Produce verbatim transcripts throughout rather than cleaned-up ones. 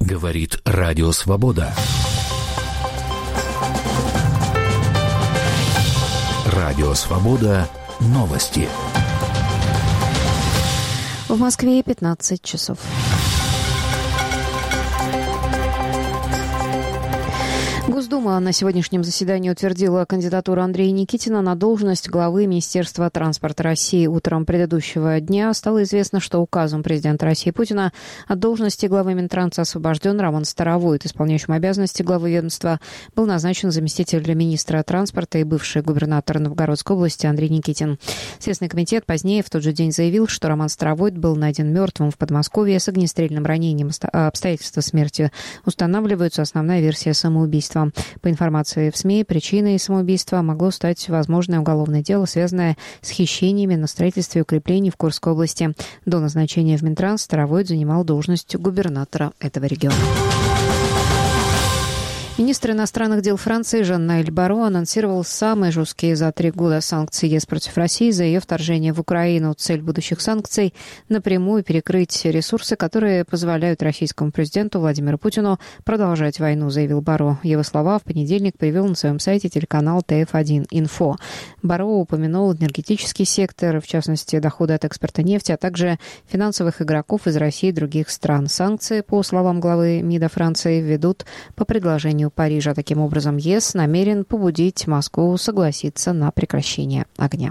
Говорит Радио Свобода. Радио Свобода. Новости. В Москве пятнадцать часов. Госдума на сегодняшнем заседании утвердила кандидатуру Андрея Никитина на должность главы Министерства транспорта России. Утром предыдущего дня стало известно, что указом президента России Путина от должности главы Минтранса освобожден Роман Старовойт. Исполняющим обязанности главы ведомства был назначен заместитель министра транспорта и бывший губернатор Новгородской области Андрей Никитин. Следственный комитет позднее в тот же день заявил, что Роман Старовойт был найден мертвым в Подмосковье с огнестрельным ранением. Обстоятельства смерти устанавливаются, основная версия самоубийства. По информации в СМИ, причиной самоубийства могло стать возможное уголовное дело, связанное с хищениями на строительстве укреплений в Курской области. До назначения в Минтранс Старовойт занимал должность губернатора этого региона. Министр иностранных дел Франции Жан-Ноэль Барро анонсировал самые жесткие за три года санкции ЕС против России за ее вторжение в Украину. Цель будущих санкций – напрямую перекрыть ресурсы, которые позволяют российскому президенту Владимиру Путину продолжать войну, заявил Барро. Его слова в понедельник привел на своем сайте телеканал Тэ Эф один Инфо. Барро упомянул энергетический сектор, в частности, доходы от экспорта нефти, а также финансовых игроков из России и других стран. Санкции, по словам главы МИДа Франции, введут по предложению Парижа. Таким образом, ЕС намерен побудить Москву согласиться на прекращение огня.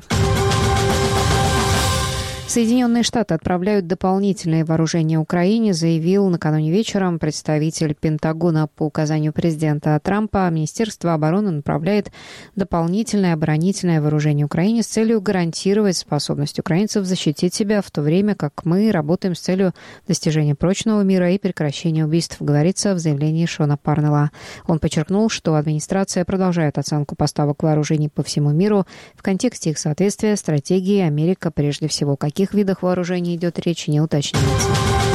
Соединенные Штаты отправляют дополнительные вооружения Украине, заявил накануне вечером представитель Пентагона. По указанию президента Трампа Министерство обороны направляет дополнительное оборонительное вооружение Украине с целью гарантировать способность украинцев защитить себя, в то время как мы работаем с целью достижения прочного мира и прекращения убийств, говорится в заявлении Шона Парнелла. Он подчеркнул, что администрация продолжает оценку поставок вооружений по всему миру в контексте их соответствия стратегии Америка прежде всего. Каких видах вооружений идет речь, не уточняется.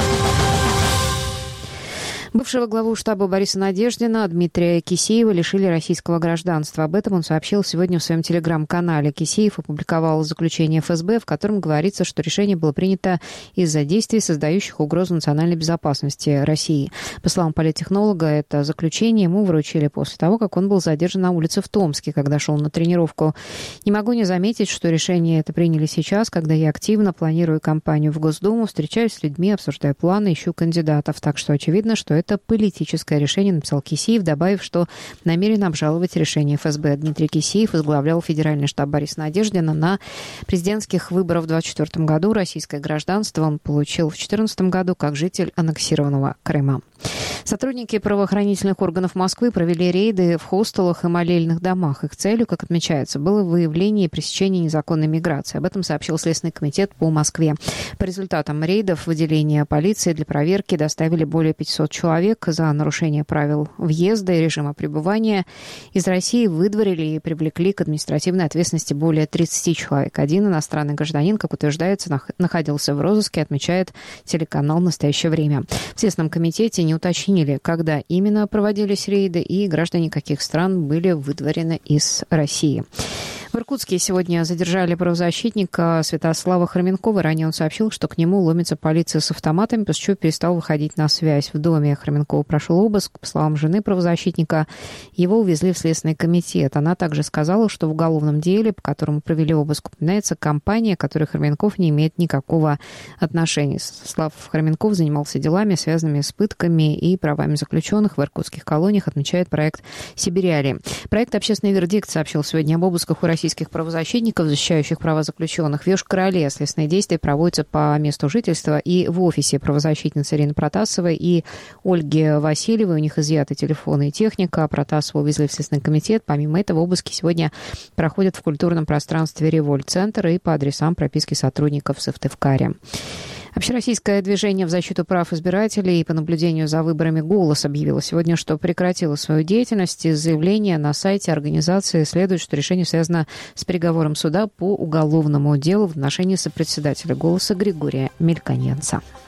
Бывшего главу штаба Бориса Надеждина Дмитрия Кисеева лишили российского гражданства. Об этом он сообщил сегодня в своем телеграм-канале. Кисеев опубликовал заключение Эф Эс Бэ, в котором говорится, что решение было принято из-за действий, создающих угрозу национальной безопасности России. По словам политтехнолога, это заключение ему вручили после того, как он был задержан на улице в Томске, когда шел на тренировку. Не могу не заметить, что решение это приняли сейчас, когда я активно планирую кампанию в Госдуму, встречаюсь с людьми, обсуждаю планы, ищу кандидатов. Так что очевидно, что это политическое решение, написал Кисеев, добавив, что намерен обжаловать решение Эф Эс Бэ. Дмитрий Кисеев возглавлял федеральный штаб Бориса Надеждина. На президентских выборах в двадцать четвёртом году российское гражданство он получил в две тысячи четырнадцатом году как житель аннексированного Крыма. Сотрудники правоохранительных органов Москвы провели рейды в хостелах и молельных домах. Их целью, как отмечается, было выявление и пресечение незаконной миграции. Об этом сообщил Следственный комитет по Москве. По результатам рейдов в отделение полиции для проверки доставили более пятисот человек. За нарушение правил въезда и режима пребывания из России выдворили и привлекли к административной ответственности более тридцати человек. Один иностранный гражданин, как утверждается, находился в розыске, отмечает телеканал «Настоящее время». В Следственном комитете не уточнили, когда именно проводились рейды и граждане каких стран были выдворены из России. В Иркутске сегодня задержали правозащитника Святослава Хроменкова. Ранее он сообщил, что к нему ломится полиция с автоматами, после чего перестал выходить на связь. В доме Хроменкова прошел обыск. По словам жены правозащитника, его увезли в Следственный комитет. Она также сказала, что в уголовном деле, по которому провели обыск, упоминается компания, к которой Хроменков не имеет никакого отношения. Святослав Хроменков занимался делами, связанными с пытками и правами заключенных в иркутских колониях, отмечает проект «Сибириали». Проект «Общественный вердикт» сообщил сегодня об обысках у российских правозащитников, защищающих права заключенных. В Йошкар-Оле следственные действия проводятся по месту жительства и в офисе правозащитницы Ирины Протасовой и Ольги Васильевой. У них изъяты телефоны и техника. Протасову увезли в Следственный комитет. Помимо этого, обыски сегодня проходят в культурном пространстве «Револьт-центр» и по адресам прописки сотрудников Сыктывкаре. Общероссийское движение в защиту прав избирателей и по наблюдению за выборами «Голос» объявило сегодня, что прекратило свою деятельность. Из заявления на сайте организации следует, что решение связано с приговором суда по уголовному делу в отношении сопредседателя «Голоса» Григория Мельконенца.